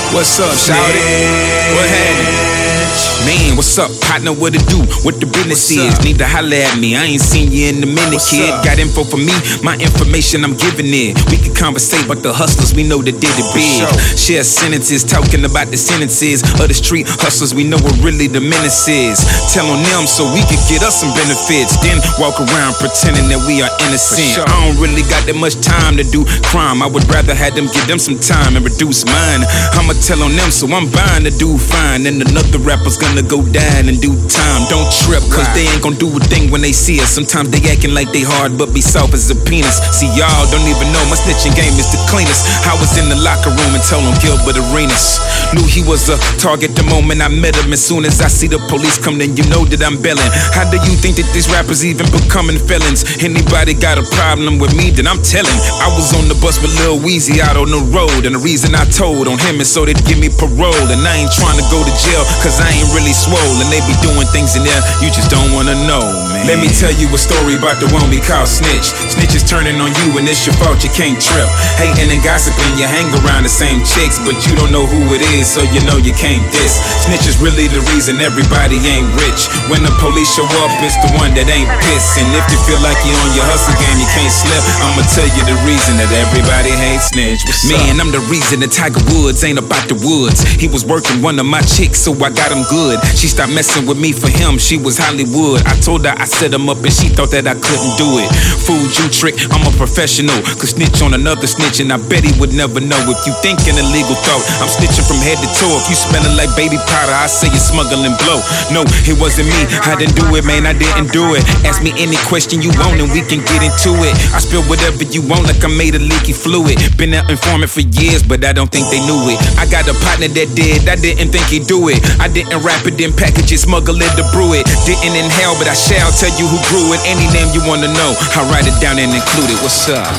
What's up, shawty? What happened? Man, what's up, partner? What it do? What the business is? Need to holler at me. I ain't seen you in a minute, kid. Got info for me? My information I'm giving it. We can conversate about the hustlers we know that did it big. Share sentences talking about the sentences of the street hustlers we know what really the menace is. Tell on them so we could get us some benefits. Then walk around pretending that we are innocent. I don't really got that much time to do crime. I would rather have them give them some time and reduce mine. I'ma tell on them so I'm buying to do fine. And another rapper's gonna go down in due time. Don't trip, cause they ain't gonna do a thing when they see us. Sometimes they acting like they hard, but be soft as a penis. See, y'all don't even know my snitching game is the cleanest. I was in the locker room and told on Gilbert Arenas. Knew he was a target the moment I met him. As soon as I see the police come, then you know that I'm bailing. How do you think that these rappers even becoming felons? Anybody got a problem with me, then I'm telling. I was on the bus with Lil Weezy out on the road, and the reason I told on him is so they'd give me parole. And I ain't trying to go to jail, cause I ain't really swole. And they be doing things in there you just don't wanna know, man. Let me tell you a story about the one we call Snitch. Snitch is turning on you and it's your fault, you can't trip. Hating and gossiping, you hang around the same chicks, but you don't know who it is, so you know you can't diss. Snitch is really the reason everybody ain't rich. When the police show up, it's the one that ain't pissed. And if you feel like you're on your hustle game, you can't slip, I'ma tell you the reason that everybody hates Snitch. Man, I'm the reason that Tiger Woods ain't about the woods. He was working one of my chicks, so I got him good. She stopped messing with me for him, she was Hollywood. I told her I set him up and she thought that I couldn't do it. Fooled you, trick, I'm a professional. Could snitch on another snitch and I bet he would never know. If you thinking illegal thought, I'm snitching from head to toe. If you smelling like baby powder, I say you're smuggling blow. No, it wasn't me, I didn't do it, man, I didn't do it. Ask me any question you want and we can get into it. I spill whatever you want like I made a leaky fluid. Been out informant for years, but I don't think they knew it. I got a partner that did, I didn't think he'd do it. I didn't wrap it in packages, smuggle it to brew it. Didn't inhale, but I shall tell you who grew it. Any name you wanna know, I'll write it down and include it. What's up?